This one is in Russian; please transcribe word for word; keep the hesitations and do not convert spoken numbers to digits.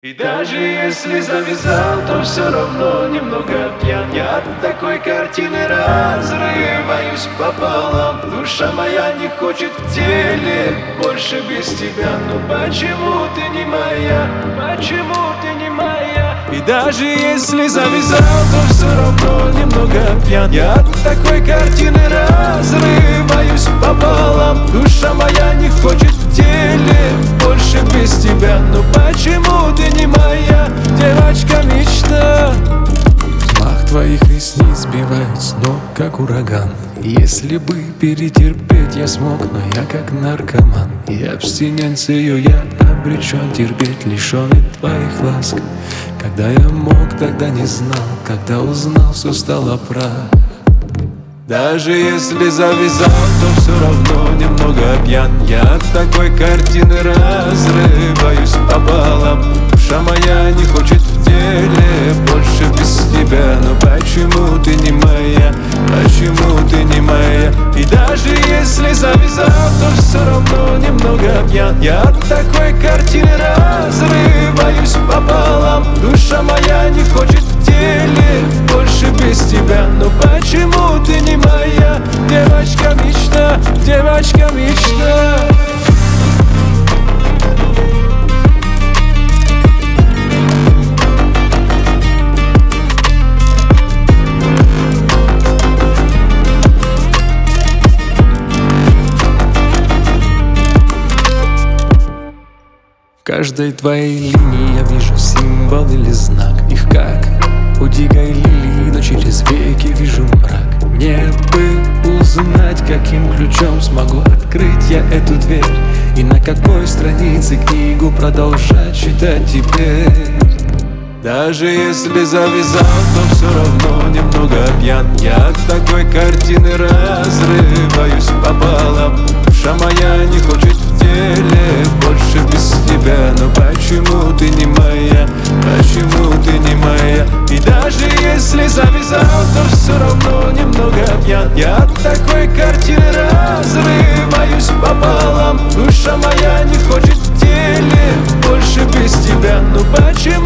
И даже если завязал, то все равно немного пьян. Я от такой картины разрываюсь пополам. Душа моя не хочет в теле больше без тебя. Но почему ты не моя? Почему ты не моя? И даже если завязал, то все равно немного пьян. Я от такой картины разрываюсь пополам. Душа моя не хочет в теле больше без тебя. Но почему ты не моя, девочка мечта? Взмах твоих ресниц сбивает с ног, как ураган. Если бы перетерпеть я смог, но я как наркоман. И абстиненцию я обречен терпеть, лишенный твоих ласк. Когда я мог, тогда не знал, когда узнал, все стало прав. Даже если завязал, то все равно немного пьян. Я от такой картины разрываюсь пополам. Душа моя не хочет в теле больше без тебя. Но почему ты не моя? Почему ты не моя? И даже если завязал, то все равно немного пьян. Я от такой картины разрываюсь пополам. Душа моя не хочет в теле больше без тебя. Но почему ты не моя, девочка мечта, девочка мечта? В каждой твоей линии я вижу символ или знак. Их как у дикой лилии, но через веки вижу мрак. Мне бы узнать, каким ключом смогу открыть я эту дверь. И на какой странице книгу продолжать читать теперь. Даже если завязал, то все равно немного пьян. Я от такой картины разрываюсь пополам. Душа моя не хочет в теле больше без тебя. Но почему ты не моя? Почему ты не моя? И даже если завязал, то все равно немного пьян. Я от такой картины разрываюсь пополам. Душа моя не хочет в теле больше без тебя. Но почему